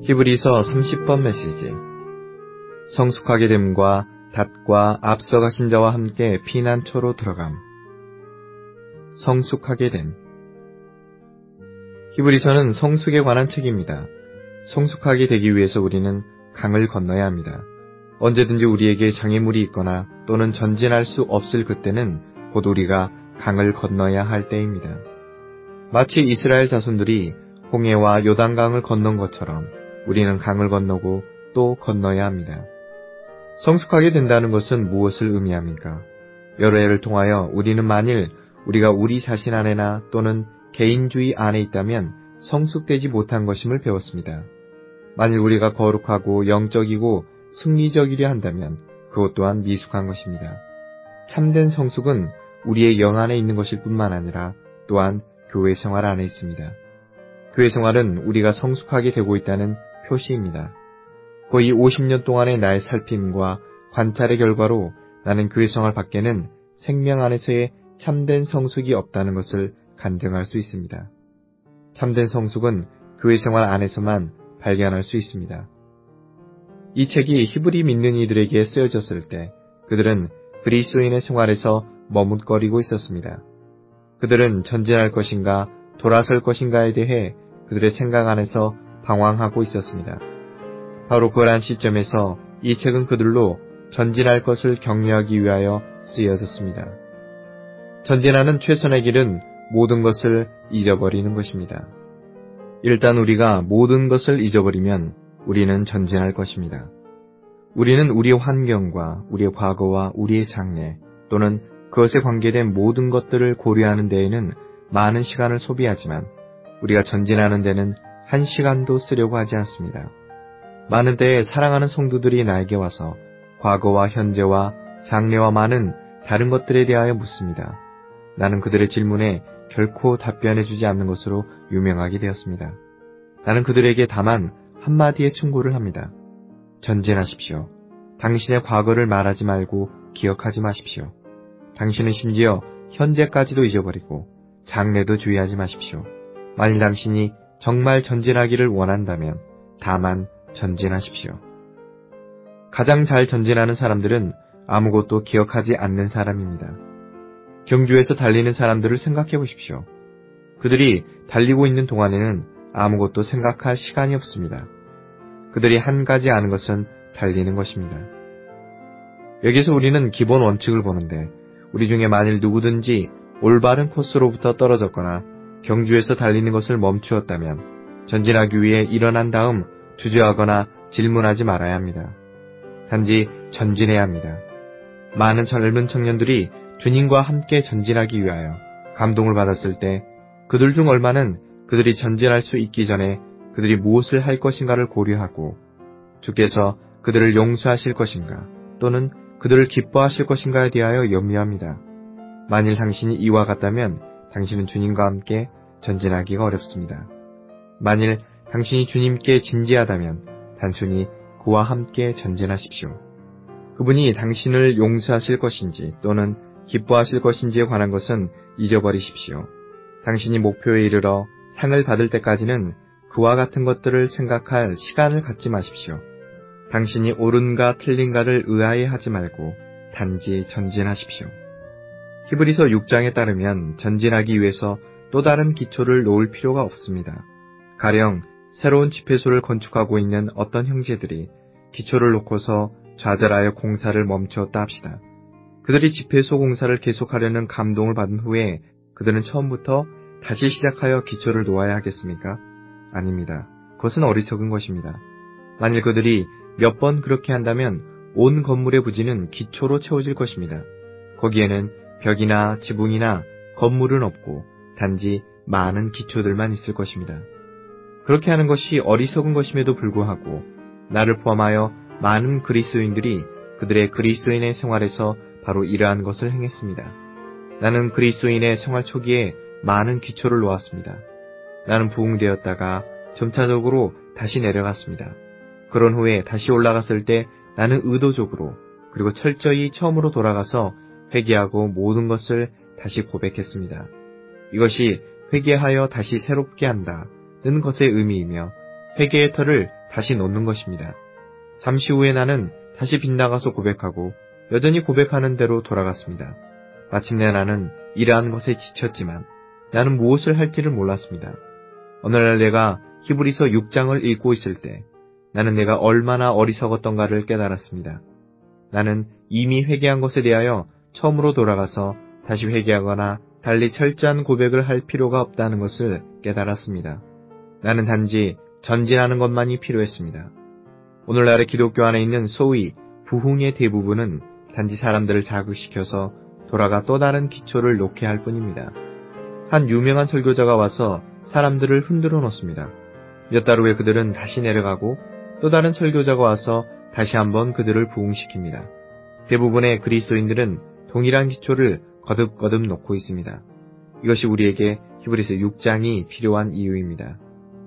히브리서 30번 메시지. 성숙하게 됨과 닷과 앞서가신 자와 함께 피난처로 들어감. 성숙하게 됨. 히브리서는 성숙에 관한 책입니다. 성숙하게 되기 위해서 우리는 강을 건너야 합니다. 언제든지 우리에게 장애물이 있거나 또는 전진할 수 없을 그때는 곧 우리가 강을 건너야 할 때입니다. 마치 이스라엘 자손들이 홍해와 요단강을 건넌 것처럼 우리는 강을 건너고 또 건너야 합니다. 성숙하게 된다는 것은 무엇을 의미합니까? 여러 해를 통하여 우리는 만일 우리가 우리 자신 안에나 또는 개인주의 안에 있다면 성숙되지 못한 것임을 배웠습니다. 만일 우리가 거룩하고 영적이고 승리적이려 한다면 그것 또한 미숙한 것입니다. 참된 성숙은 우리의 영 안에 있는 것일 뿐만 아니라 또한 교회 생활 안에 있습니다. 교회 생활은 우리가 성숙하게 되고 있다는 표시입니다. 거의 50년 동안의 나의 살핌과 관찰의 결과로 나는 교회 생활 밖에는 생명 안에서의 참된 성숙이 없다는 것을 간증할 수 있습니다. 참된 성숙은 교회 생활 안에서만 발견할 수 있습니다. 이 책이 히브리 믿는 이들에게 쓰여졌을 때 그들은 그리스도인의 생활에서 머뭇거리고 있었습니다. 그들은 전진할 것인가 돌아설 것인가에 대해 그들의 생각 안에서 방황하고 있었습니다. 바로 그러한 시점에서 이 책은 그들로 전진할 것을 격려하기 위하여 쓰여졌습니다. 전진하는 최선의 길은 모든 것을 잊어버리는 것입니다. 일단 우리가 모든 것을 잊어버리면 우리는 전진할 것입니다. 우리는 우리의 환경과 우리의 과거와 우리의 장래 또는 그것에 관계된 모든 것들을 고려하는 데에는 많은 시간을 소비하지만 우리가 전진하는 데는 한 시간도 쓰려고 하지 않습니다. 많은 때에 사랑하는 성도들이 나에게 와서 과거와 현재와 장래와 많은 다른 것들에 대하여 묻습니다. 나는 그들의 질문에 결코 답변해주지 않는 것으로 유명하게 되었습니다. 나는 그들에게 다만 한마디의 충고를 합니다. 전진하십시오. 당신의 과거를 말하지 말고 기억하지 마십시오. 당신은 심지어 현재까지도 잊어버리고 장래도 주의하지 마십시오. 만일 당신이 정말 전진하기를 원한다면 다만 전진하십시오. 가장 잘 전진하는 사람들은 아무것도 기억하지 않는 사람입니다. 경주에서 달리는 사람들을 생각해 보십시오. 그들이 달리고 있는 동안에는 아무것도 생각할 시간이 없습니다. 그들이 한 가지 아는 것은 달리는 것입니다. 여기서 우리는 기본 원칙을 보는데 우리 중에 만일 누구든지 올바른 코스로부터 떨어졌거나 경주에서 달리는 것을 멈추었다면 전진하기 위해 일어난 다음 주저하거나 질문하지 말아야 합니다. 단지 전진해야 합니다. 많은 젊은 청년들이 주님과 함께 전진하기 위하여 감동을 받았을 때 그들 중 얼마는 그들이 전진할 수 있기 전에 그들이 무엇을 할 것인가를 고려하고 주께서 그들을 용서하실 것인가 또는 그들을 기뻐하실 것인가에 대하여 염려합니다. 만일 당신이 이와 같다면 당신은 주님과 함께 전진하기가 어렵습니다. 만일 당신이 주님께 진지하다면 단순히 그와 함께 전진하십시오. 그분이 당신을 용서하실 것인지 또는 기뻐하실 것인지에 관한 것은 잊어버리십시오. 당신이 목표에 이르러 상을 받을 때까지는 그와 같은 것들을 생각할 시간을 갖지 마십시오. 당신이 옳은가 틀린가를 의아해하지 말고 단지 전진하십시오. 히브리서 6장에 따르면 전진하기 위해서 또 다른 기초를 놓을 필요가 없습니다. 가령 새로운 집회소를 건축하고 있는 어떤 형제들이 기초를 놓고서 좌절하여 공사를 멈추었다 합시다. 그들이 집회소 공사를 계속하려는 감동을 받은 후에 그들은 처음부터 다시 시작하여 기초를 놓아야 하겠습니까? 아닙니다. 그것은 어리석은 것입니다. 만일 그들이 몇 번 그렇게 한다면 온 건물의 부지는 기초로 채워질 것입니다. 거기에는 벽이나 지붕이나 건물은 없고 단지 많은 기초들만 있을 것입니다. 그렇게 하는 것이 어리석은 것임에도 불구하고 나를 포함하여 많은 그리스도인들이 그들의 그리스도인의 생활에서 바로 이러한 것을 행했습니다. 나는 그리스도인의 생활 초기에 많은 기초를 놓았습니다. 나는 부흥되었다가 점차적으로 다시 내려갔습니다. 그런 후에 다시 올라갔을 때 나는 의도적으로 그리고 철저히 처음으로 돌아가서 회개하고 모든 것을 다시 고백했습니다. 이것이 회개하여 다시 새롭게 한다는 것의 의미이며 회개의 터를 다시 놓는 것입니다. 잠시 후에 나는 다시 빗나가서 고백하고 여전히 고백하는 대로 돌아갔습니다. 마침내 나는 이러한 것에 지쳤지만 나는 무엇을 할지를 몰랐습니다. 어느 날 내가 히브리서 6장을 읽고 있을 때 나는 내가 얼마나 어리석었던가를 깨달았습니다. 나는 이미 회개한 것에 대하여 처음으로 돌아가서 다시 회개하거나 달리 철저한 고백을 할 필요가 없다는 것을 깨달았습니다. 나는 단지 전진하는 것만이 필요했습니다. 오늘날의 기독교 안에 있는 소위 부흥의 대부분은 단지 사람들을 자극시켜서 돌아가 또 다른 기초를 놓게 할 뿐입니다. 한 유명한 설교자가 와서 사람들을 흔들어 놓습니다. 몇 달 후에 그들은 다시 내려가고 또 다른 설교자가 와서 다시 한번 그들을 부흥시킵니다. 대부분의 그리스도인들은 동일한 기초를 거듭거듭 놓고 있습니다. 이것이 우리에게 히브리서 6장이 필요한 이유입니다.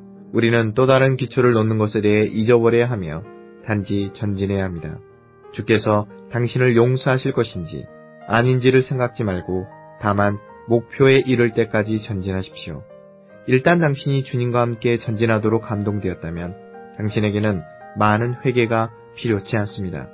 우리는 또 다른 기초를 놓는 것에 대해 잊어버려야 하며 단지 전진해야 합니다. 주께서 당신을 용서하실 것인지 아닌지를 생각지 말고 다만 목표에 이를 때까지 전진하십시오. 일단 당신이 주님과 함께 전진하도록 감동되었다면 당신에게는 많은 회개가 필요치 않습니다.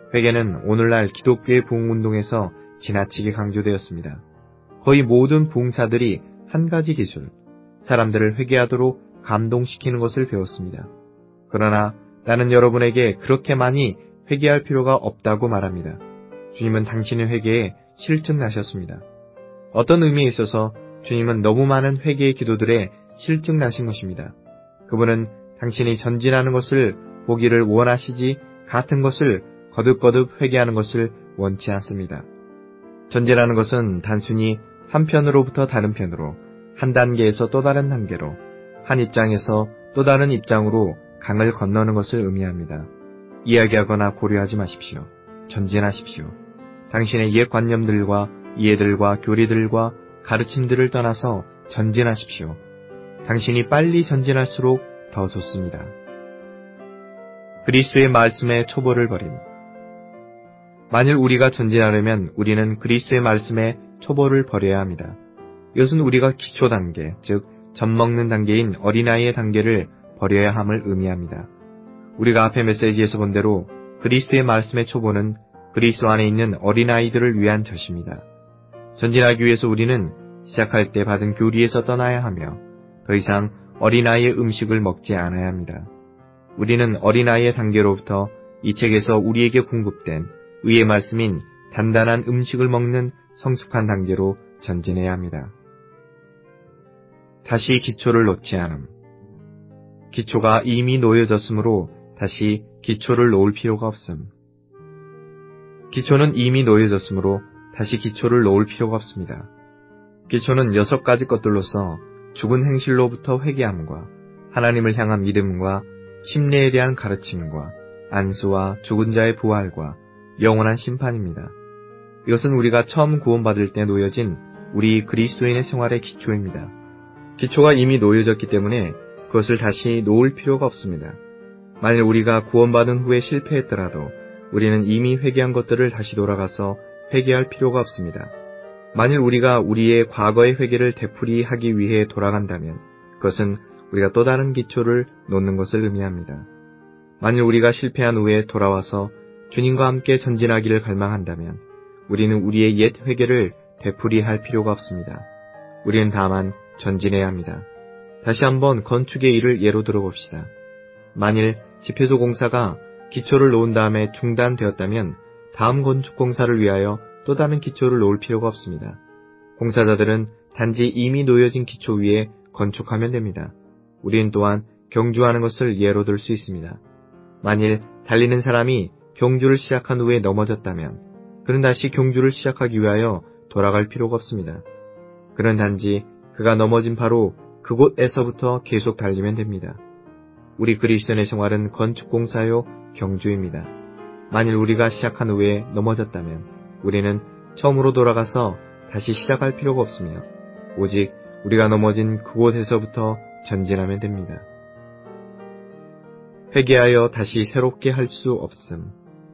회개는 오늘날 기독교의 부흥운동에서 지나치게 강조되었습니다. 거의 모든 부흥사들이 한 가지 기술, 사람들을 회개하도록 감동시키는 것을 배웠습니다. 그러나 나는 여러분에게 그렇게 많이 회개할 필요가 없다고 말합니다. 주님은 당신의 회개에 실증나셨습니다. 어떤 의미에 있어서 주님은 너무 많은 회개의 기도들에 실증나신 것입니다. 그분은 당신이 전진하는 것을 보기를 원하시지 같은 것을 거듭거듭 회개하는 것을 원치 않습니다. 전진하는 것은 단순히 한 편으로부터 다른 편으로, 한 단계에서 또 다른 단계로, 한 입장에서 또 다른 입장으로 강을 건너는 것을 의미합니다. 이야기하거나 고려하지 마십시오. 전진하십시오. 당신의 옛 관념들과 이해들과 교리들과 가르침들을 떠나서 전진하십시오. 당신이 빨리 전진할수록 더 좋습니다. 그리스도의 말씀에 초보를 버림. 만일 우리가 전진하려면 우리는 그리스도의 말씀에 초보를 버려야 합니다. 이것은 우리가 기초 단계, 즉 젖먹는 단계인 어린아이의 단계를 버려야 함을 의미합니다. 우리가 앞의 메시지에서 본 대로 그리스도의 말씀의 초보는 그리스도 안에 있는 어린아이들을 위한 젖입니다. 전진하기 위해서 우리는 시작할 때 받은 교리에서 떠나야 하며 더 이상 어린아이의 음식을 먹지 않아야 합니다. 우리는 어린아이의 단계로부터 이 책에서 우리에게 공급된 의의 말씀인 단단한 음식을 먹는 성숙한 단계로 전진해야 합니다. 다시 기초를 놓지 않음. 기초가 이미 놓여졌으므로 다시 기초를 놓을 필요가 없음. 기초는 이미 놓여졌으므로 다시 기초를 놓을 필요가 없습니다. 기초는 6가지 것들로서 죽은 행실로부터 회개함과 하나님을 향한 믿음과 침례에 대한 가르침과 안수와 죽은 자의 부활과 영원한 심판입니다. 이것은 우리가 처음 구원받을 때 놓여진 우리 그리스도인의 생활의 기초입니다. 기초가 이미 놓여졌기 때문에 그것을 다시 놓을 필요가 없습니다. 만일 우리가 구원받은 후에 실패했더라도 우리는 이미 회개한 것들을 다시 돌아가서 회개할 필요가 없습니다. 만일 우리가 우리의 과거의 회개를 되풀이하기 위해 돌아간다면 그것은 우리가 또 다른 기초를 놓는 것을 의미합니다. 만일 우리가 실패한 후에 돌아와서 주님과 함께 전진하기를 갈망한다면 우리는 우리의 옛 회개를 되풀이할 필요가 없습니다. 우리는 다만 전진해야 합니다. 다시 한번 건축의 일을 예로 들어봅시다. 만일 집회소 공사가 기초를 놓은 다음에 중단되었다면 다음 건축 공사를 위하여 또 다른 기초를 놓을 필요가 없습니다. 공사자들은 단지 이미 놓여진 기초 위에 건축하면 됩니다. 우리는 또한 경주하는 것을 예로 들 수 있습니다. 만일 달리는 사람이 경주를 시작한 후에 넘어졌다면 그는 다시 경주를 시작하기 위하여 돌아갈 필요가 없습니다. 그는 단지 그가 넘어진 바로 그곳에서부터 계속 달리면 됩니다. 우리 그리스도인의 생활은 건축공사요 경주입니다. 만일 우리가 시작한 후에 넘어졌다면 우리는 처음으로 돌아가서 다시 시작할 필요가 없으며 오직 우리가 넘어진 그곳에서부터 전진하면 됩니다. 회개하여 다시 새롭게 할 수 없음.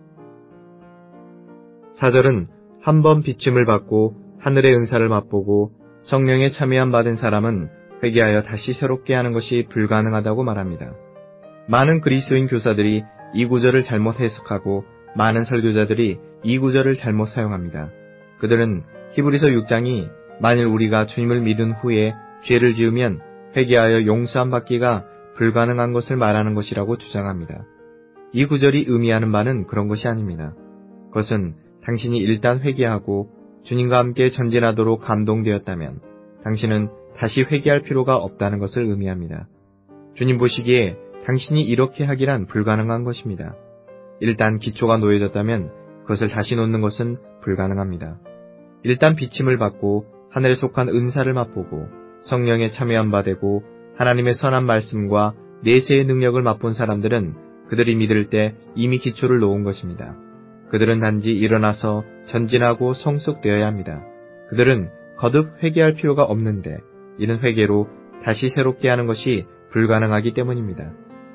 4절은 한 번 비침을 받고 하늘의 은사를 맛보고 성령의 참여함 받은 사람은 회개하여 다시 새롭게 하는 것이 불가능하다고 말합니다. 많은 그리스도인 교사들이 이 구절을 잘못 해석하고 많은 설교자들이 이 구절을 잘못 사용합니다. 그들은 히브리서 6장이 만일 우리가 주님을 믿은 후에 죄를 지으면 회개하여 용서함 받기가 불가능한 것을 말하는 것이라고 주장합니다. 이 구절이 의미하는 바는 그런 것이 아닙니다. 그것은 당신이 일단 회개하고 주님과 함께 전진하도록 감동되었다면 당신은 다시 회개할 필요가 없다는 것을 의미합니다. 주님 보시기에 당신이 이렇게 하기란 불가능한 것입니다. 일단 기초가 놓여졌다면 그것을 다시 놓는 것은 불가능합니다. 일단 비침을 받고 하늘에 속한 은사를 맛보고 성령에 참여한 바 되고 하나님의 선한 말씀과 내세의 능력을 맛본 사람들은 그들이 믿을 때 이미 기초를 놓은 것입니다. 그들은 단지 일어나서 전진하고 성숙되어야 합니다. 그들은 거듭 회개할 필요가 없는데 이는 회개로 다시 새롭게 하는 것이 불가능하기 때문입니다.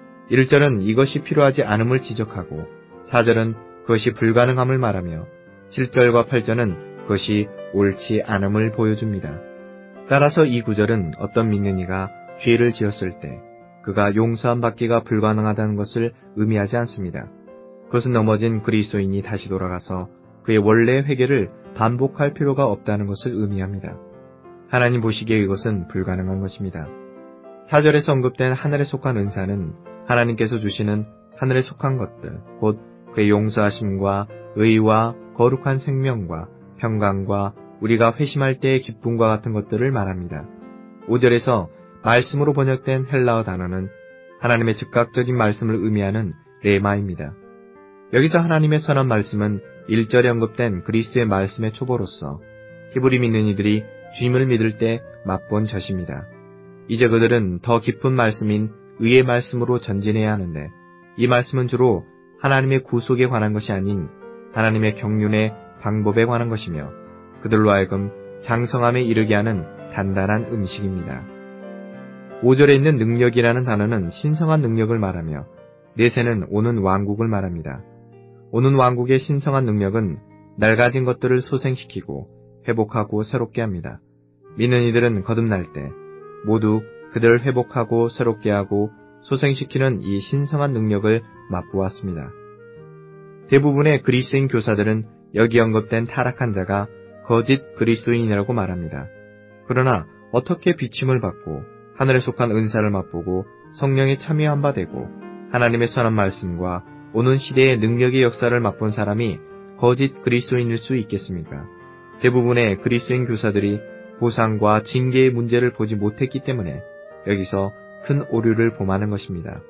1절은 이것이 필요하지 않음을 지적하고 4절은 그것이 불가능함을 말하며 7절과 8절은 그것이 옳지 않음을 보여줍니다. 따라서 이 구절은 어떤 믿는 이가 죄를 지었을 때 그가 용서함 받기가 불가능하다는 것을 의미하지 않습니다. 그것은 넘어진 그리스도인이 다시 돌아가서 그의 원래의 회개를 반복할 필요가 없다는 것을 의미합니다. 하나님 보시기에 이것은 불가능한 것입니다. 4절에서 언급된 하늘에 속한 은사는 하나님께서 주시는 하늘에 속한 것들, 곧 그의 용서하심과 의와 거룩한 생명과 평강과 우리가 회심할 때의 기쁨과 같은 것들을 말합니다. 5절에서 말씀으로 번역된 헬라어 단어는 하나님의 즉각적인 말씀을 의미하는 레마입니다. 여기서 하나님의 선한 말씀은 1절에 언급된 그리스도의 말씀의 초보로서 히브리 믿는 이들이 주님을 믿을 때 맛본 젖입니다. 이제 그들은 더 깊은 말씀인 의의 말씀으로 전진해야 하는데 이 말씀은 주로 하나님의 구속에 관한 것이 아닌 하나님의 경륜의 방법에 관한 것이며 그들로 하여금 장성함에 이르게 하는 단단한 음식입니다. 5절에 있는 능력이라는 단어는 신성한 능력을 말하며 내세는 오는 왕국을 말합니다. 오는 왕국의 신성한 능력은 낡아진 것들을 소생시키고 회복하고 새롭게 합니다. 믿는 이들은 거듭날 때 모두 그들을 회복하고 새롭게 하고 소생시키는 이 신성한 능력을 맛보았습니다. 대부분의 그리스도인 교사들은 여기 언급된 타락한 자가 거짓 그리스도인이라고 말합니다. 그러나 어떻게 비침을 받고 하늘에 속한 은사를 맛보고 성령에 참여한 바 되고 하나님의 선한 말씀과 오는 시대의 능력의 역사를 맛본 사람이 거짓 그리스도인일 수 있겠습니까? 대부분의 그리스도인 교사들이 보상과 징계의 문제를 보지 못했기 때문에 여기서 큰 오류를 범하는 것입니다.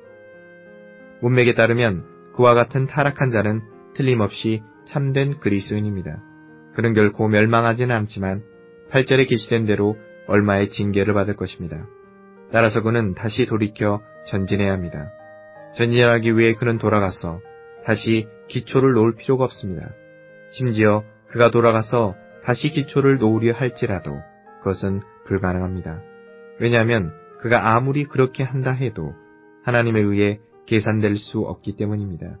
문맥에 따르면 그와 같은 타락한 자는 틀림없이 참된 그리스도인입니다. 그는 결코 멸망하지는 않지만 8절에 게시된 대로 얼마의 징계를 받을 것입니다. 따라서 그는 다시 돌이켜 전진해야 합니다. 전진하기 위해 그는 돌아가서 다시 기초를 놓을 필요가 없습니다. 심지어 그가 돌아가서 다시 기초를 놓으려 할지라도 그것은 불가능합니다. 왜냐하면 그가 아무리 그렇게 한다 해도 하나님에 의해 계산될 수 없기 때문입니다.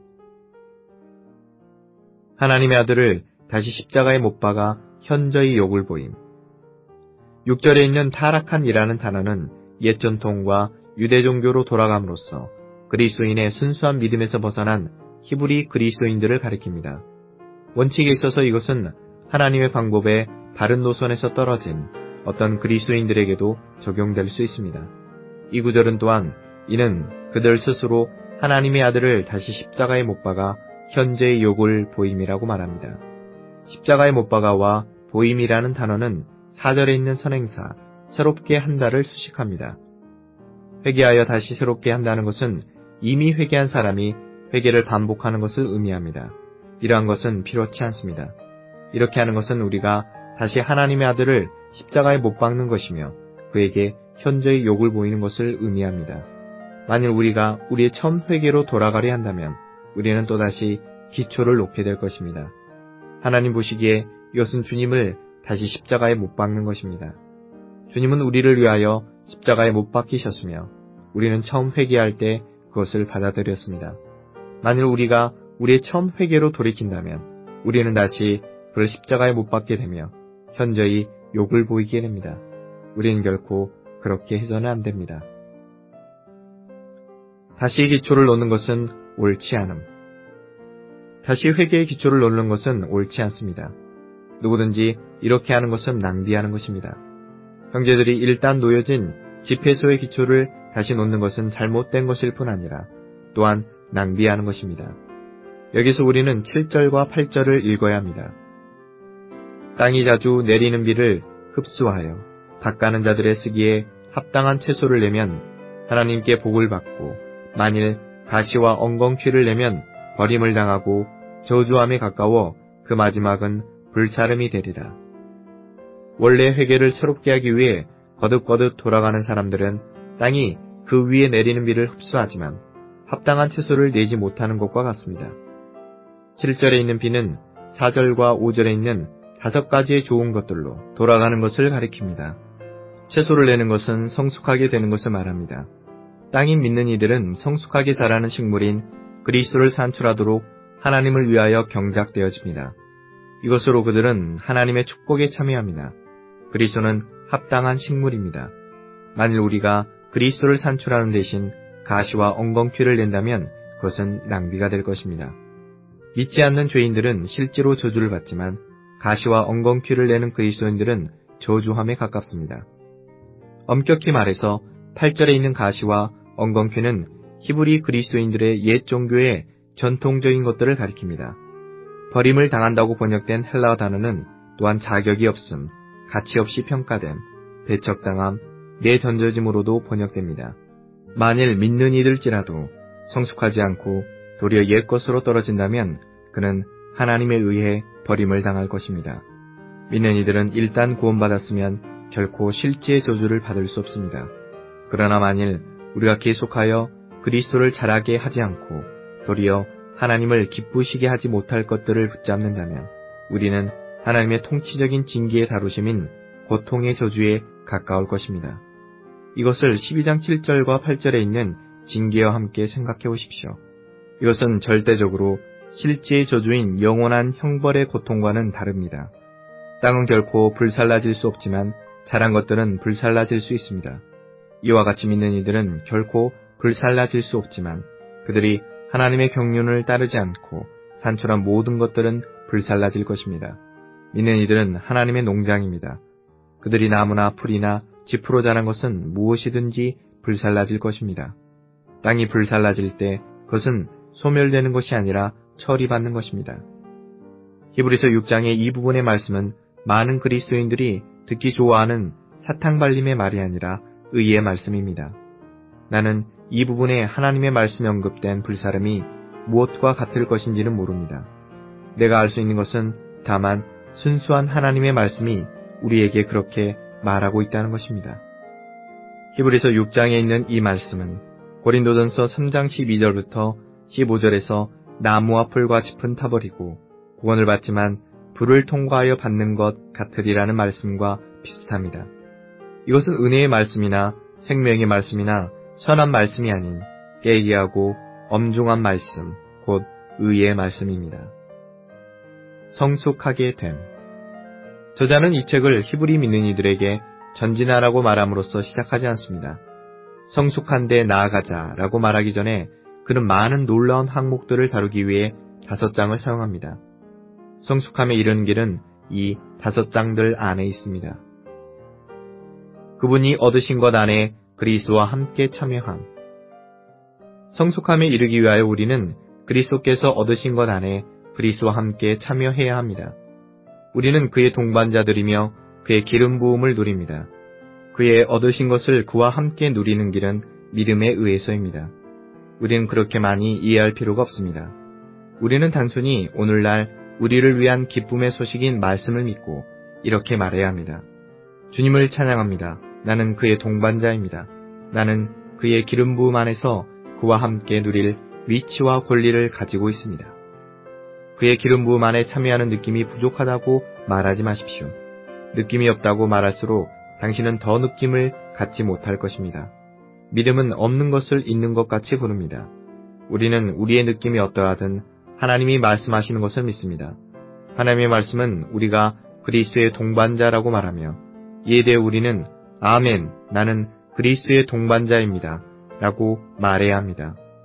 하나님의 아들을 다시 십자가에 못 박아 현저히 욕을 보임. 6절에 있는 타락한 이라는 단어는 옛 전통과 유대 종교로 돌아감으로써 그리스도인의 순수한 믿음에서 벗어난 히브리 그리스도인들을 가리킵니다. 원칙에 있어서 이것은 하나님의 방법에 바른 노선에서 떨어진 어떤 그리스도인들에게도 적용될 수 있습니다. 이 구절은 또한 이는 그들 스스로 하나님의 아들을 다시 십자가에 못 박아 현재의 욕을 보임이라고 말합니다. 십자가에 못 박아와 보임이라는 단어는 4절에 있는 선행사, 새롭게 한다를 수식합니다. 회개하여 다시 새롭게 한다는 것은 이미 회개한 사람이 회개를 반복하는 것을 의미합니다. 이러한 것은 필요치 않습니다. 이렇게 하는 것은 우리가 다시 하나님의 아들을 십자가에 못 박는 것이며 그에게 현저히 욕을 보이는 것을 의미합니다. 만일 우리가 우리의 처음 회개로 돌아가려 한다면 우리는 또다시 기초를 놓게 될 것입니다. 하나님 보시기에 이것은 주님을 다시 십자가에 못 박는 것입니다. 주님은 우리를 위하여 십자가에 못 박히셨으며 우리는 처음 회개할 때 그것을 받아들였습니다. 만일 우리가 우리의 처음 회개로 돌이킨다면 우리는 다시 그를 십자가에 못 박게 되며 현저히 욕을 보이게 됩니다. 우리는 결코 그렇게 해서는 안 됩니다. 다시 기초를 놓는 것은 옳지 않음. 다시 회개의 기초를 놓는 것은 옳지 않습니다. 누구든지 이렇게 하는 것은 낭비하는 것입니다. 형제들이 일단 놓여진 집회소의 기초를 다시 놓는 것은 잘못된 것일 뿐 아니라 또한 낭비하는 것입니다. 여기서 우리는 7절과 8절을 읽어야 합니다. 땅이 자주 내리는 비를 흡수하여 닦아는 자들의 쓰기에 합당한 채소를 내면 하나님께 복을 받고 만일 가시와 엉겅퀴를 내면 버림을 당하고 저주함에 가까워 그 마지막은 불사름이 되리라. 원래 회개를 새롭게 하기 위해 거듭거듭 돌아가는 사람들은 땅이 그 위에 내리는 비를 흡수하지만 합당한 채소를 내지 못하는 것과 같습니다. 7절에 있는 비는 4절과 5절에 있는 5가지의 좋은 것들로 돌아가는 것을 가리킵니다. 채소를 내는 것은 성숙하게 되는 것을 말합니다. 땅이 믿는 이들은 성숙하게 자라는 식물인 그리스도를 산출하도록 하나님을 위하여 경작되어집니다. 이것으로 그들은 하나님의 축복에 참여합니다. 그리스도는 합당한 식물입니다. 만일 우리가 그리스도를 산출하는 대신 가시와 엉겅퀴를 낸다면 그것은 낭비가 될 것입니다. 믿지 않는 죄인들은 실제로 저주를 받지만 가시와 엉겅퀴를 내는 그리스도인들은 저주함에 가깝습니다. 엄격히 말해서 8절에 있는 가시와 엉겅퀴는 히브리 그리스도인들의 옛 종교의 전통적인 것들을 가리킵니다. 버림을 당한다고 번역된 헬라어 단어는 또한 자격이 없음, 가치 없이 평가됨, 배척당함, 내던져짐으로도 번역됩니다. 만일 믿는 이들지라도 성숙하지 않고 도리어 옛것으로 떨어진다면 그는 하나님에 의해 버림을 당할 것입니다. 믿는 이들은 일단 구원받았으면 결코 실제의 저주를 받을 수 없습니다. 그러나 만일 우리가 계속하여 그리스도를 자라게 하지 않고 도리어 하나님을 기쁘시게 하지 못할 것들을 붙잡는다면 우리는 하나님의 통치적인 징계의 다루심인 고통의 저주에 가까울 것입니다. 이것을 12장 7절과 8절에 있는 징계와 함께 생각해 보십시오. 이것은 절대적으로 실제의 저주인 영원한 형벌의 고통과는 다릅니다. 땅은 결코 불살라질 수 없지만 자란 것들은 불살라질 수 있습니다. 이와 같이 믿는 이들은 결코 불살라질 수 없지만 그들이 하나님의 경륜을 따르지 않고 산출한 모든 것들은 불살라질 것입니다. 믿는 이들은 하나님의 농장입니다. 그들이 나무나 풀이나 짚으로 자란 것은 무엇이든지 불살라질 것입니다. 땅이 불살라질 때 그것은 소멸되는 것이 아니라 처리받는 것입니다. 히브리서 6장의 이 부분의 말씀은 많은 그리스도인들이 듣기 좋아하는 사탕발림의 말이 아니라 의의 말씀입니다. 나는 이 부분에 하나님의 말씀이 언급된 불사름이 무엇과 같을 것인지는 모릅니다. 내가 알 수 있는 것은 다만 순수한 하나님의 말씀이 우리에게 그렇게 말하고 있다는 것입니다. 히브리서 6장에 있는 이 말씀은 고린도전서 3장 12절부터 15절에서 나무와 풀과 짚은 타버리고 구원을 받지만 불을 통과하여 받는 것 같으리라는 말씀과 비슷합니다. 이것은 은혜의 말씀이나 생명의 말씀이나 선한 말씀이 아닌 깨기하고 엄중한 말씀, 곧 의의 말씀입니다. 성숙하게 됨. 저자는 이 책을 히브리 믿는 이들에게 전진하라고 말함으로써 시작하지 않습니다. 성숙한 데 나아가자라고 말하기 전에 그는 많은 놀라운 항목들을 다루기 위해 5장을 사용합니다. 성숙함에 이르는 길은 이 5장들 안에 있습니다. 그분이 얻으신 것 안에 그리스도와 함께 참여함. 성숙함에 이르기 위하여 우리는 그리스도께서 얻으신 것 안에 그리스도와 함께 참여해야 합니다. 우리는 그의 동반자들이며 그의 기름 부음을 누립니다. 그의 얻으신 것을 그와 함께 누리는 길은 믿음에 의해서입니다. 우리는 그렇게 많이 이해할 필요가 없습니다. 우리는 단순히 오늘날 우리를 위한 기쁨의 소식인 말씀을 믿고 이렇게 말해야 합니다. 주님을 찬양합니다. 나는 그의 동반자입니다. 나는 그의 기름 부음 안에서 그와 함께 누릴 위치와 권리를 가지고 있습니다. 그의 기름 부음 안에 참여하는 느낌이 부족하다고 말하지 마십시오. 느낌이 없다고 말할수록 당신은 더 느낌을 갖지 못할 것입니다. 믿음은 없는 것을 있는 것 같이 부릅니다. 우리는 우리의 느낌이 어떠하든 하나님이 말씀하시는 것을 믿습니다. 하나님의 말씀은 우리가 그리스도의 동반자라고 말하며 이에 대해 우리는 아멘, 나는 그리스도의 동반자입니다 라고 말해야 합니다.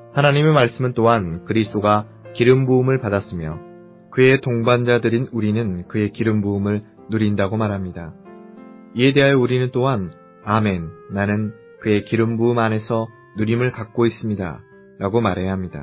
하나님의 말씀은 또한 그리스도가 기름 부음을 받았으며 그의 동반자들인 우리는 그의 기름 부음을 누린다고 말합니다. 이에 대하여 우리는 또한 아멘, 나는 그의 기름 부음 안에서 누림을 갖고 있습니다. 라고 말해야 합니다.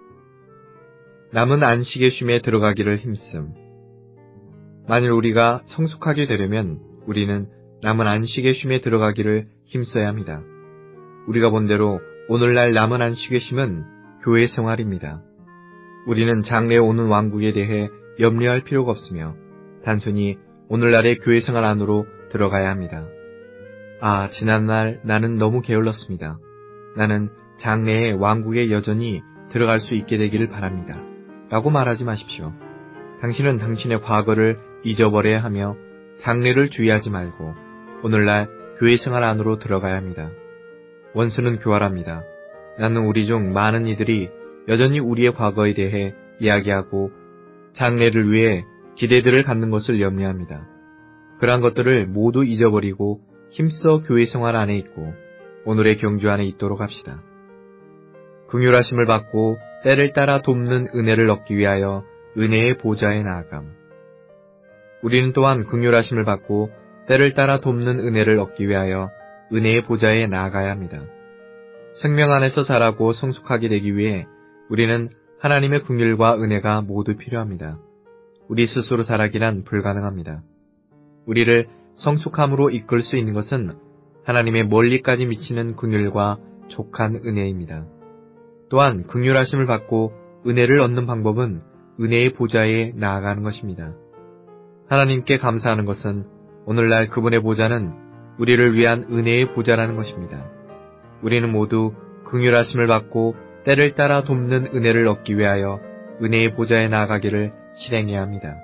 남은 안식의 쉼에 들어가기를 힘씀. 만일 우리가 성숙하게 되려면 우리는 남은 안식의 쉼에 들어가기를 힘써야 합니다. 우리가 본대로 오늘날 남은 안식의 쉼은 교회 생활입니다. 우리는 장래에 오는 왕국에 대해 염려할 필요가 없으며 단순히 오늘날의 교회 생활 안으로 들어가야 합니다. 아, 지난날 나는 너무 게을렀습니다. 나는 장래의 왕국에 여전히 들어갈 수 있게 되기를 바랍니다. 라고 말하지 마십시오. 당신은 당신의 과거를 잊어버려야 하며 장래를 주의하지 말고 오늘날 교회 생활 안으로 들어가야 합니다. 원수는 교활합니다. 나는 우리 중 많은 이들이 여전히 우리의 과거에 대해 이야기하고 장래를 위해 기대들을 갖는 것을 염려합니다. 그러한 것들을 모두 잊어버리고 힘써 교회 생활 안에 있고 오늘의 경주 안에 있도록 합시다. 긍휼하심을 받고 때를 따라 돕는 은혜를 얻기 위하여 은혜의 보좌에 나아감. 우리는 또한 긍휼하심을 받고 때를 따라 돕는 은혜를 얻기 위하여 은혜의 보좌에 나아가야 합니다. 생명 안에서 자라고 성숙하게 되기 위해 우리는 하나님의 긍휼과 은혜가 모두 필요합니다. 우리 스스로 자라기란 불가능합니다. 우리를 성숙함으로 이끌 수 있는 것은 하나님의 멀리까지 미치는 긍휼과 족한 은혜입니다. 또한 긍휼하심을 받고 은혜를 얻는 방법은 은혜의 보좌에 나아가는 것입니다. 하나님께 감사하는 것은 오늘날 그분의 보좌는 우리를 위한 은혜의 보좌라는 것입니다. 우리는 모두 긍휼하심을 받고 때를 따라 돕는 은혜를 얻기 위하여 은혜의 보좌에 나아가기를 실행해야 합니다.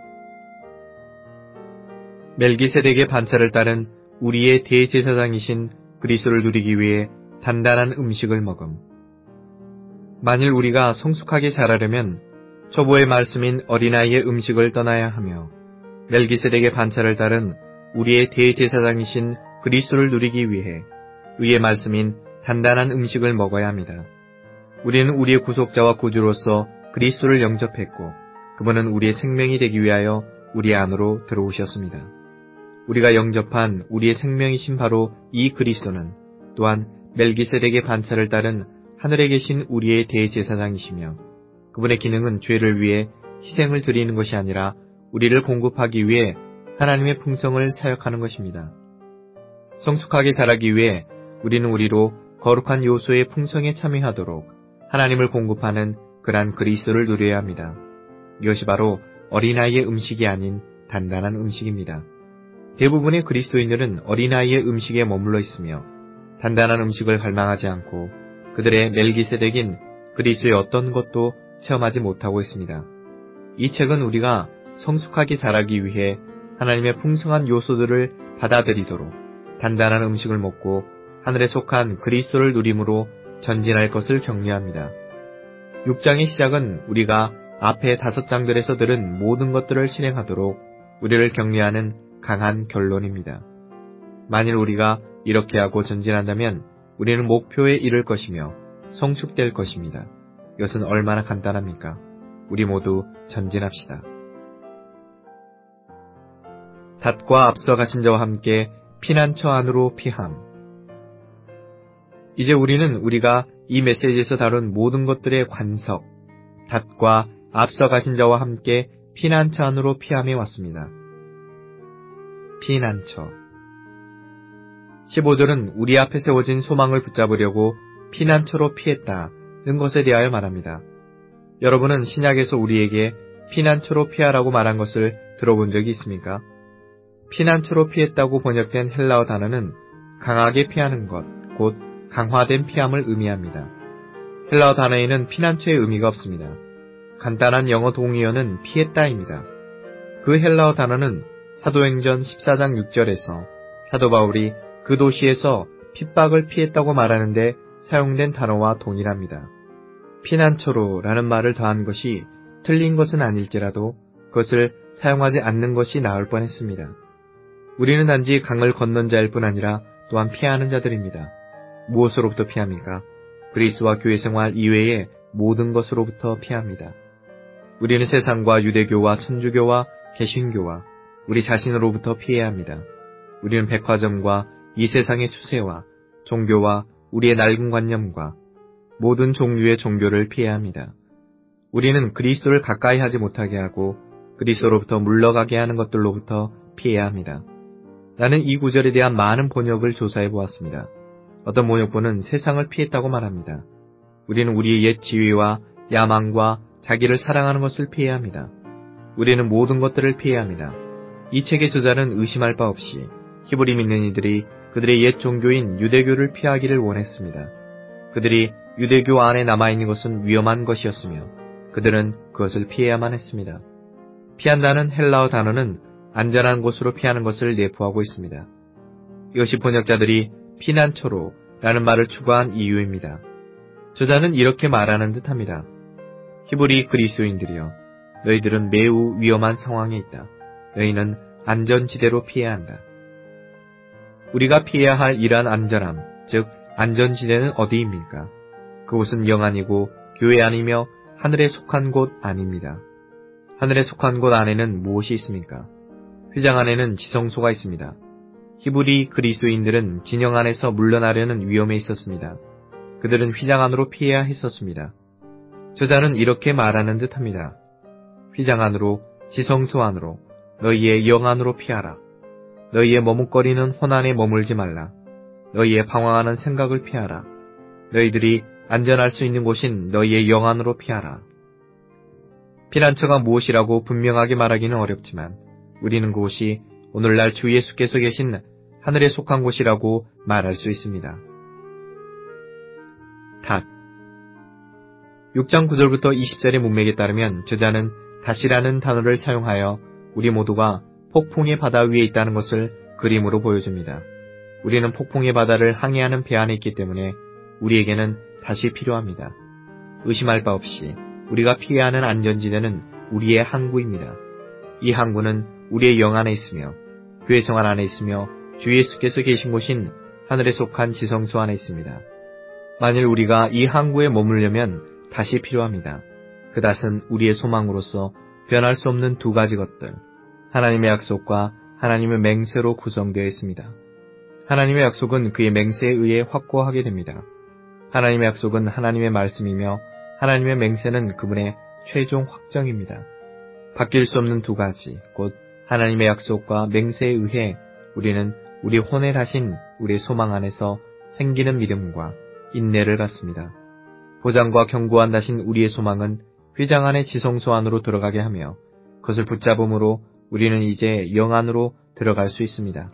멜기세덱의 반차를 따른 우리의 대제사장이신 그리스도를 누리기 위해 단단한 음식을 먹음. 만일 우리가 성숙하게 자라려면 초보의 말씀인 어린아이의 음식을 떠나야 하며 멜기세덱의 반차를 따른 우리의 대제사장이신 그리스도를 누리기 위해 의의 말씀인 단단한 음식을 먹어야 합니다. 우리는 우리의 구속자와 구주로서 그리스도를 영접했고 그분은 우리의 생명이 되기 위하여 우리 안으로 들어오셨습니다. 우리가 영접한 우리의 생명이신 바로 이 그리스도는 또한 멜기세덱의 반차를 따른 하늘에 계신 우리의 대제사장이시며 그분의 기능은 죄를 위해 희생을 드리는 것이 아니라 우리를 공급하기 위해 하나님의 풍성을 사역하는 것입니다. 성숙하게 자라기 위해 우리는 우리로 거룩한 요소의 풍성에 참여하도록 하나님을 공급하는 그러한 그리스도를 누려야 합니다. 이것이 바로 어린아이의 음식이 아닌 단단한 음식입니다. 대부분의 그리스도인들은 어린아이의 음식에 머물러 있으며 단단한 음식을 갈망하지 않고 그들의 멜기세덱인 그리스도의 어떤 것도 체험하지 못하고 있습니다. 이 책은 우리가 성숙하게 자라기 위해 하나님의 풍성한 요소들을 받아들이도록 단단한 음식을 먹고 하늘에 속한 그리스도를 누림으로 전진할 것을 격려합니다. 6장의 시작은 우리가 앞에 5장들에서 들은 모든 것들을 실행하도록 우리를 격려하는 강한 결론입니다. 만일 우리가 이렇게 하고 전진한다면 우리는 목표에 이를 것이며 성숙될 것입니다. 이것은 얼마나 간단합니까? 우리 모두 전진합시다. 닷과 앞서 가신 자와 함께 피난처 안으로 피함. 이제 우리는 우리가 이 메시지에서 다룬 모든 것들의 관석, 닷과 앞서 가신 자와 함께 피난처 안으로 피함에 왔습니다. 피난처. 15절은 우리 앞에 세워진 소망을 붙잡으려고 피난처로 피했다는 것에 대하여 말합니다. 여러분은 신약에서 우리에게 피난처로 피하라고 말한 것을 들어본 적이 있습니까? 피난처로 피했다고 번역된 헬라어 단어는 강하게 피하는 것, 곧 강화된 피함을 의미합니다. 헬라어 단어에는 피난처의 의미가 없습니다. 간단한 영어 동의어는 피했다입니다. 그 헬라어 단어는 사도행전 14장 6절에서 사도 바울이 그 도시에서 핍박을 피했다고 말하는데 사용된 단어와 동일합니다. 피난처로라는 말을 더한 것이 틀린 것은 아닐지라도 그것을 사용하지 않는 것이 나을 뻔했습니다. 우리는 단지 강을 건넌 자일 뿐 아니라 또한 피하는 자들입니다. 무엇으로부터 피합니까? 그리스도와 교회 생활 이외의 모든 것으로부터 피합니다. 우리는 세상과 유대교와 천주교와 개신교와 우리 자신으로부터 피해야 합니다. 우리는 백화점과 이 세상의 추세와 종교와 우리의 낡은 관념과 모든 종류의 종교를 피해야 합니다. 우리는 그리스도를 가까이 하지 못하게 하고 그리스도로부터 물러가게 하는 것들로부터 피해야 합니다. 나는 이 구절에 대한 많은 번역을 조사해 보았습니다. 어떤 번역본은 세상을 피했다고 말합니다. 우리는 우리의 옛 지위와 야망과 자기를 사랑하는 것을 피해야 합니다. 우리는 모든 것들을 피해야 합니다. 이 책의 저자는 의심할 바 없이 히브리 믿는 이들이 그들의 옛 종교인 유대교를 피하기를 원했습니다. 그들이 유대교 안에 남아있는 것은 위험한 것이었으며 그들은 그것을 피해야만 했습니다. 피한다는 헬라어 단어는 안전한 곳으로 피하는 것을 내포하고 있습니다. 이것이 번역자들이 피난처로 라는 말을 추구한 이유입니다. 저자는 이렇게 말하는 듯합니다. 히브리 그리스도인들이여, 너희들은 매우 위험한 상황에 있다. 너희는 안전지대로 피해야 한다. 우리가 피해야 할 이러한 안전함, 즉 안전지대는 어디입니까? 그곳은 영안이고 교회 아니며 하늘에 속한 곳 아닙니다. 하늘에 속한 곳 안에는 무엇이 있습니까? 휘장 안에는 지성소가 있습니다. 히브리 그리스도인들은 진영 안에서 물러나려는 위험에 있었습니다. 그들은 휘장 안으로 피해야 했었습니다. 저자는 이렇게 말하는 듯합니다. 휘장 안으로, 지성소 안으로, 너희의 영 안으로 피하라. 너희의 머뭇거리는 혼안에 머물지 말라. 너희의 방황하는 생각을 피하라. 너희들이 안전할 수 있는 곳인 너희의 영 안으로 피하라. 피난처가 무엇이라고 분명하게 말하기는 어렵지만 우리는 그곳이 오늘날 주 예수께서 계신 하늘에 속한 곳이라고 말할 수 있습니다. 닷 6장 9절부터 20절의 문맥에 따르면 저자는 닷이라는 단어를 사용하여 우리 모두가 폭풍의 바다 위에 있다는 것을 그림으로 보여줍니다. 우리는 폭풍의 바다를 항해하는 배 안에 있기 때문에 우리에게는 닷이 필요합니다. 의심할 바 없이 우리가 피해야 하는 안전지대는 우리의 항구입니다. 이 항구는 우리의 영 안에 있으며 교회 생활 안에 있으며 주 예수께서 계신 곳인 하늘에 속한 지성소 안에 있습니다. 만일 우리가 이 항구에 머물려면 닷이 필요합니다. 그 닷은 우리의 소망으로서 변할 수 없는 두 가지 것들, 하나님의 약속과 하나님의 맹세로 구성되어 있습니다. 하나님의 약속은 그의 맹세에 의해 확고하게 됩니다. 하나님의 약속은 하나님의 말씀이며 하나님의 맹세는 그분의 최종 확정입니다. 바뀔 수 없는 두 가지, 곧 하나님의 약속과 맹세에 의해 우리는 우리 혼에 다신 우리의 소망 안에서 생기는 믿음과 인내를 갖습니다. 보장과 견고한 다신 우리의 소망은 휘장 안의 지성소 안으로 들어가게 하며 그것을 붙잡음으로 우리는 이제 영 안으로 들어갈 수 있습니다.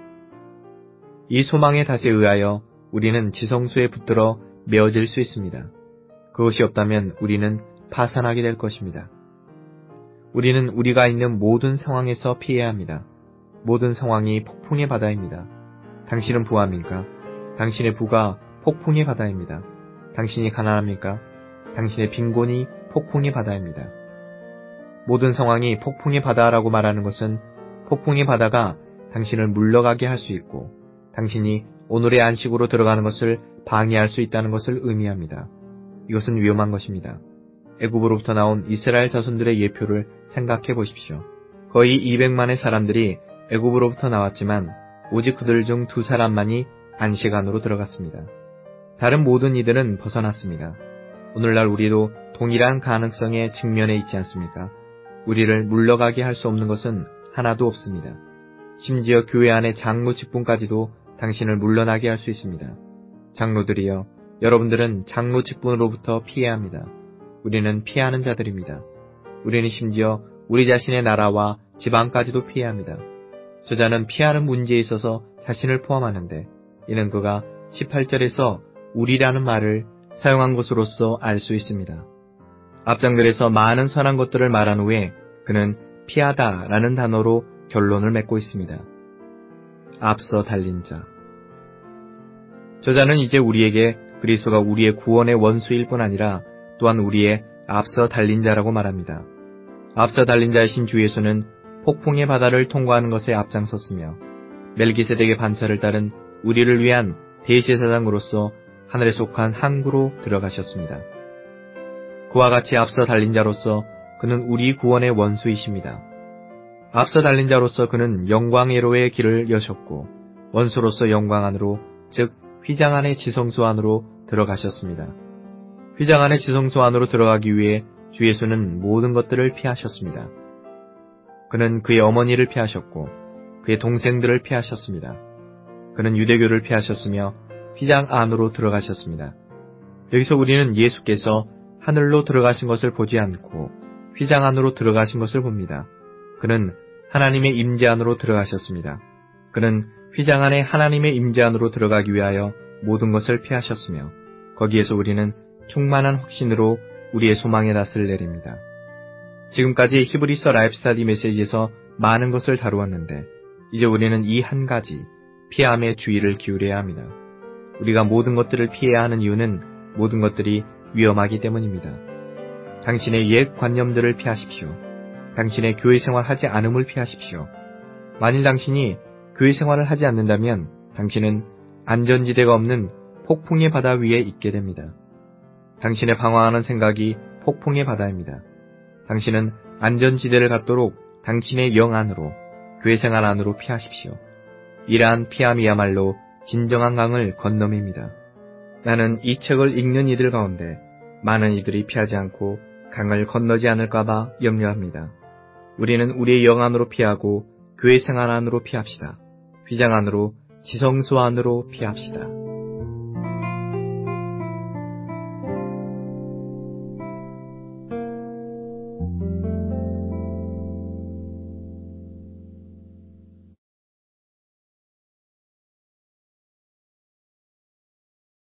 이 소망의 닷에 의하여 우리는 지성소에 붙들어 메어질 수 있습니다. 그것이 없다면 우리는 파산하게 될 것입니다. 우리는 우리가 있는 모든 상황에서 피해야 합니다. 모든 상황이 폭풍의 바다입니다. 당신은 부합니까? 당신의 부가 폭풍의 바다입니다. 당신이 가난합니까? 당신의 빈곤이 폭풍의 바다입니다. 모든 상황이 폭풍의 바다라고 말하는 것은 폭풍의 바다가 당신을 물러가게 할 수 있고 당신이 오늘의 안식으로 들어가는 것을 방해할 수 있다는 것을 의미합니다. 이것은 위험한 것입니다. 애굽으로부터 나온 이스라엘 자손들의 예표를 생각해 보십시오. 거의 200만의 사람들이 애굽으로부터 나왔지만 오직 그들 중 2사람만이 안식 안으로 들어갔습니다. 다른 모든 이들은 벗어났습니다. 오늘날 우리도 동일한 가능성에 직면해 있지 않습니까? 우리를 물러가게 할 수 없는 것은 하나도 없습니다. 심지어 교회 안의 장로 직분까지도 당신을 물러나게 할 수 있습니다. 장로들이여, 여러분들은 장로 직분으로부터 피해야 합니다. 우리는 피하는 자들입니다. 우리는 심지어 우리 자신의 나라와 지방까지도 피해야 합니다. 저자는 피하는 문제에 있어서 자신을 포함하는데 이는 그가 18절에서 우리라는 말을 사용한 것으로서 알 수 있습니다. 앞장들에서 많은 선한 것들을 말한 후에 그는 피하다라는 단어로 결론을 맺고 있습니다. 앞서 달린 자. 저자는 이제 우리에게 그리스도가 우리의 구원의 원수일 뿐 아니라 또한 우리의 앞서 달린 자라고 말합니다. 앞서 달린 자이신 주 예수는 폭풍의 바다를 통과하는 것에 앞장섰으며 멜기세덱의 반차를 따른 우리를 위한 대제사장으로서 하늘에 속한 항구로 들어가셨습니다. 그와 같이 앞서 달린 자로서 그는 우리 구원의 원수이십니다. 앞서 달린 자로서 그는 영광애로의 길을 여셨고 원수로서 영광 안으로, 즉 휘장 안의 지성소 안으로 들어가셨습니다. 휘장 안의 지성소 안으로 들어가기 위해 주 예수는 모든 것들을 피하셨습니다. 그는 그의 어머니를 피하셨고 그의 동생들을 피하셨습니다. 그는 유대교를 피하셨으며 휘장 안으로 들어가셨습니다. 여기서 우리는 예수께서 하늘로 들어가신 것을 보지 않고 휘장 안으로 들어가신 것을 봅니다. 그는 하나님의 임재 안으로 들어가셨습니다. 그는 휘장 안에 하나님의 임재 안으로 들어가기 위하여 모든 것을 피하셨으며 거기에서 우리는 충만한 확신으로 우리의 소망의 낯을 내립니다. 지금까지 히브리서 라이프 스터디 메시지에서 많은 것을 다루었는데 이제 우리는 이 한 가지 피함에 주의를 기울여야 합니다. 우리가 모든 것들을 피해야 하는 이유는 모든 것들이 위험하기 때문입니다. 당신의 옛 관념들을 피하십시오. 당신의 교회 생활하지 않음을 피하십시오. 만일 당신이 교회 생활을 하지 않는다면 당신은 안전지대가 없는 폭풍의 바다 위에 있게 됩니다. 당신의 방황하는 생각이 폭풍의 바다입니다. 당신은 안전지대를 갖도록 당신의 영 안으로, 교회 생활 안으로 피하십시오. 이러한 피함이야말로 진정한 강을 건너입니다. 나는 이 책을 읽는 이들 가운데 많은 이들이 피하지 않고 강을 건너지 않을까봐 염려합니다. 우리는 우리의 영 안으로 피하고 교회 생활 안으로 피합시다. 휘장 안으로, 지성소 안으로 피합시다.